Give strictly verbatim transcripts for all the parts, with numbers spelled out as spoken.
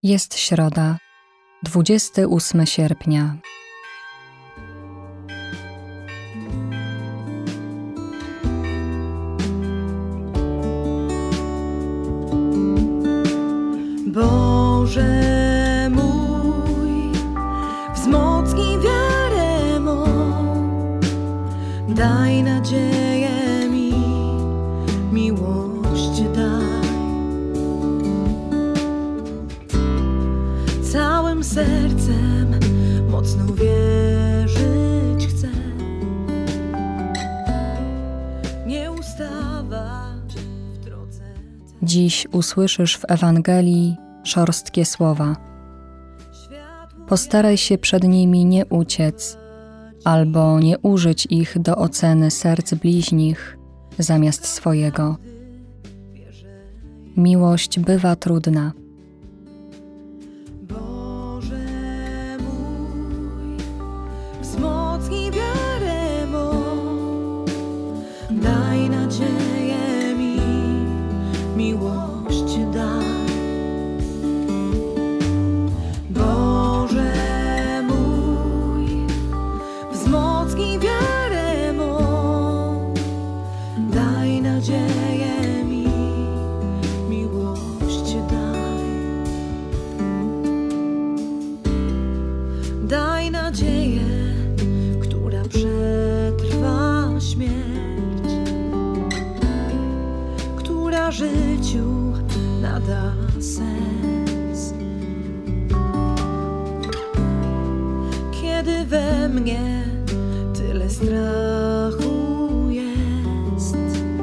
Jest środa, dwudziestego ósmego sierpnia. Boże mój, wzmocnij wiarę mą, daj nadzieję mi, miłość daj. Całym sercem mocno wierzyć chcę, nie ustawać w drodze. Dziś usłyszysz w Ewangelii szorstkie słowa. Postaraj się przed nimi nie uciec, albo nie użyć ich do oceny serc bliźnich zamiast swojego. Miłość bywa trudna. Boże mój, wzmocnij wiarę mą, daj nadzieję mi, miłość daj. Boże mój, wzmocnij wiarę mą, daj nadzieję mi, miłość daj. Daj nadzieję, która przetrwa śmierć, która życiu nada sens. Kiedy we mnie tyle strachu jest,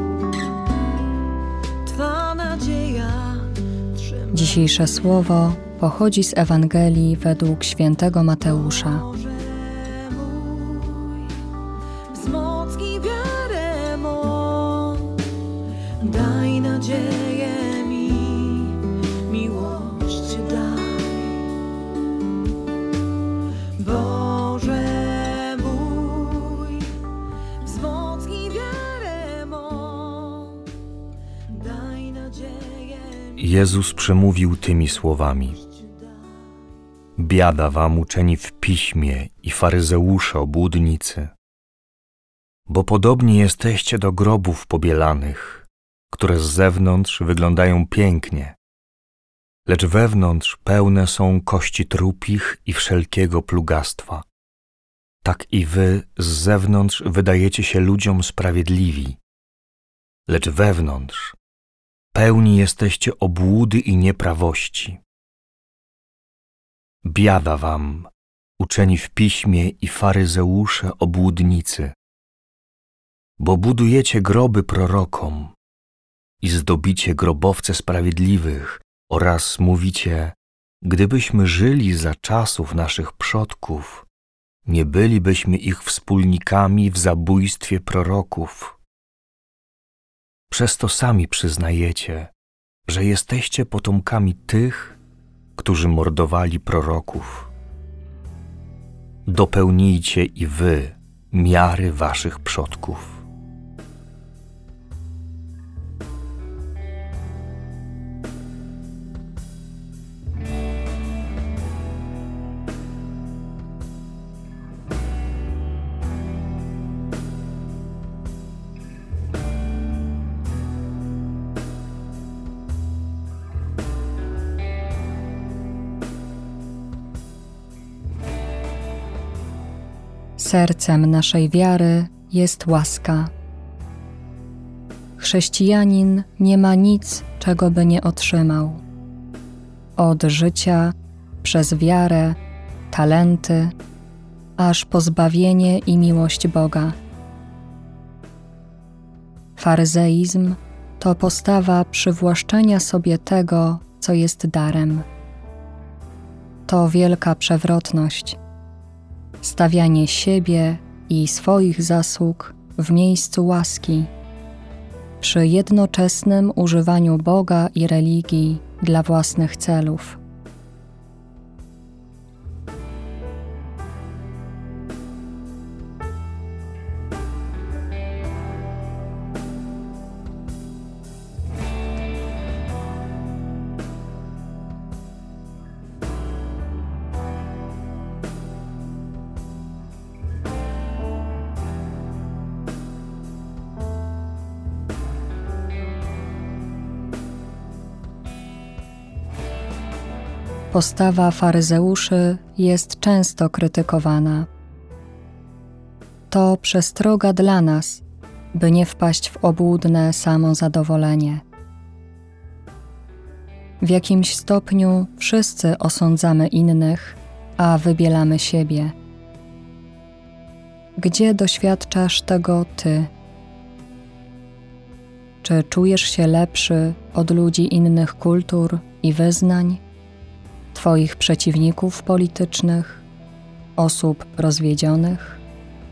Twa nadzieja trzyma. Dzisiejsze słowo pochodzi z Ewangelii według świętego Mateusza. Boże mój, wzmocnij wiarę mą, daj nadzieję mi, miłość daj. Boże mój, wzmocnij wiarę mą, daj nadzieję mi. Jezus przemówił tymi słowami: Biada wam, uczeni w piśmie i faryzeusze obłudnicy, bo podobni jesteście do grobów pobielanych, które z zewnątrz wyglądają pięknie, lecz wewnątrz pełne są kości trupich i wszelkiego plugastwa. Tak i wy z zewnątrz wydajecie się ludziom sprawiedliwi, lecz wewnątrz pełni jesteście obłudy i nieprawości. Biada wam, uczeni w piśmie i faryzeusze obłudnicy, bo budujecie groby prorokom i zdobicie grobowce sprawiedliwych oraz mówicie: gdybyśmy żyli za czasów naszych przodków, nie bylibyśmy ich wspólnikami w zabójstwie proroków. Przez to sami przyznajecie, że jesteście potomkami tych, którzy mordowali proroków. Dopełnijcie i wy miary waszych przodków. Sercem naszej wiary jest łaska. Chrześcijanin nie ma nic, czego by nie otrzymał. Od życia, przez wiarę, talenty, aż po zbawienie i miłość Boga. Faryzeizm to postawa przywłaszczenia sobie tego, co jest darem. To wielka przewrotność. Stawianie siebie i swoich zasług w miejscu łaski, przy jednoczesnym używaniu Boga i religii dla własnych celów. Postawa faryzeuszy jest często krytykowana. To przestroga dla nas, by nie wpaść w obłudne samozadowolenie. W jakimś stopniu wszyscy osądzamy innych, a wybielamy siebie. Gdzie doświadczasz tego Ty? Czy czujesz się lepszy od ludzi innych kultur i wyznań, Twoich przeciwników politycznych, osób rozwiedzionych?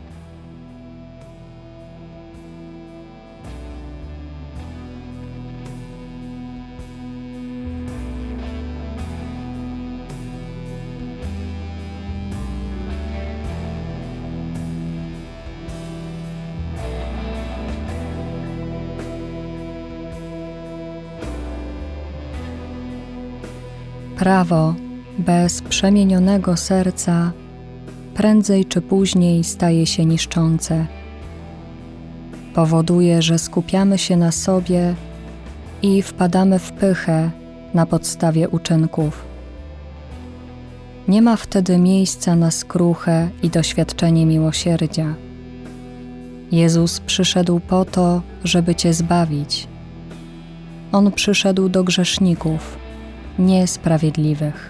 Prawo bez przemienionego serca prędzej czy później staje się niszczące. Powoduje, że skupiamy się na sobie i wpadamy w pychę na podstawie uczynków. Nie ma wtedy miejsca na skruchę i doświadczenie miłosierdzia. Jezus przyszedł po to, żeby Cię zbawić. On przyszedł do grzeszników, niesprawiedliwych.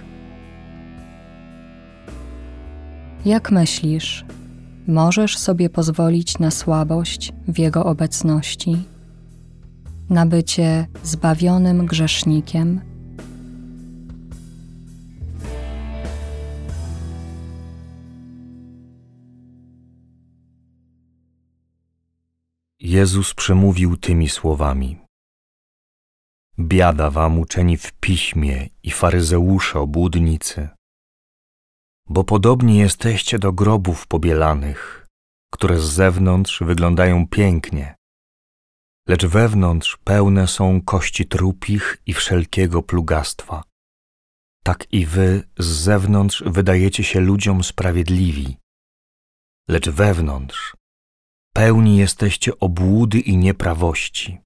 Jak myślisz, możesz sobie pozwolić na słabość w Jego obecności, na bycie zbawionym grzesznikiem? Jezus przemówił tymi słowami: Biada wam, uczeni w piśmie i faryzeusze obłudnicy, bo podobni jesteście do grobów pobielanych, które z zewnątrz wyglądają pięknie, lecz wewnątrz pełne są kości trupich i wszelkiego plugastwa. Tak i wy z zewnątrz wydajecie się ludziom sprawiedliwi, lecz wewnątrz pełni jesteście obłudy i nieprawości.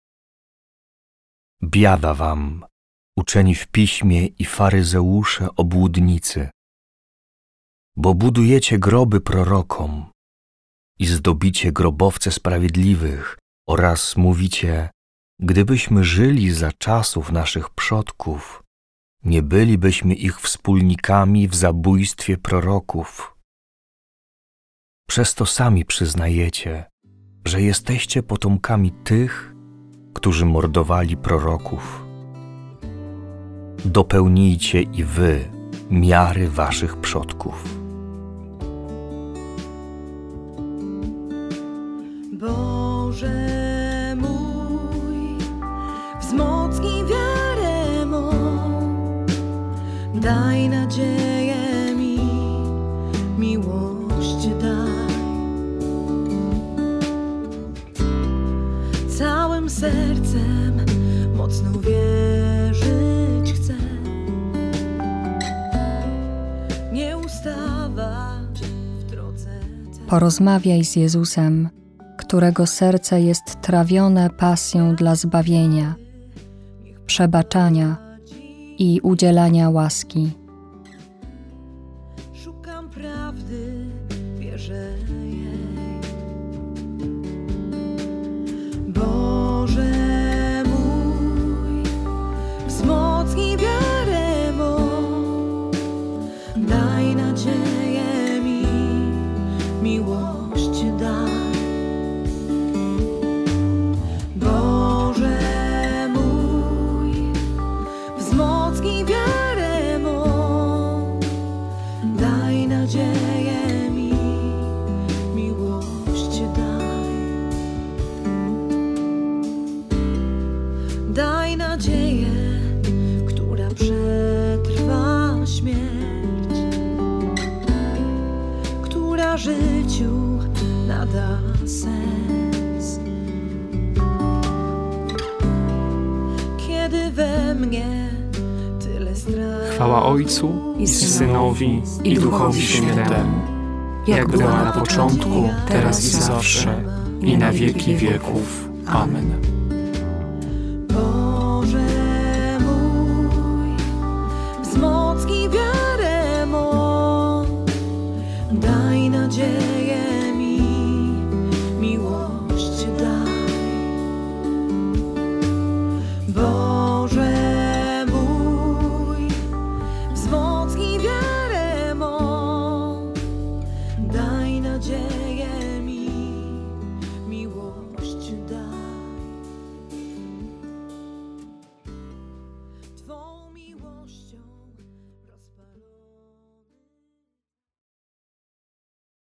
Biada wam, uczeni w piśmie i faryzeusze obłudnicy, bo budujecie groby prorokom i zdobicie grobowce sprawiedliwych oraz mówicie: gdybyśmy żyli za czasów naszych przodków, nie bylibyśmy ich wspólnikami w zabójstwie proroków. Przez to sami przyznajecie, że jesteście potomkami tych, którzy mordowali proroków. Dopełnijcie i wy miary waszych przodków. Boże mój, wzmocnij wiarę mą, daj nadzieję mi, miłość daj. Całym sercem mocno wierzyć chcę, nie ustawać w drodze. Porozmawiaj z Jezusem, którego serce jest trawione pasją dla zbawienia, przebaczania i udzielania łaski. Szukam prawdy, wierzę jej. Boże mój, wzmocnij wiarę mą, daj nadzieję mi, miłość daj. Boże mój, wzmocnij wiarę mą, daj nadzieję mi, miłość daj. Daj nadzieję, która przetrwa śmierć, która życiu nada sens. Kiedy we mnie tyle strachu. Chwała Ojcu i Synowi i Duchowi Świętemu, jak była na początku, teraz i zawsze, i na wieki wieków. Amen.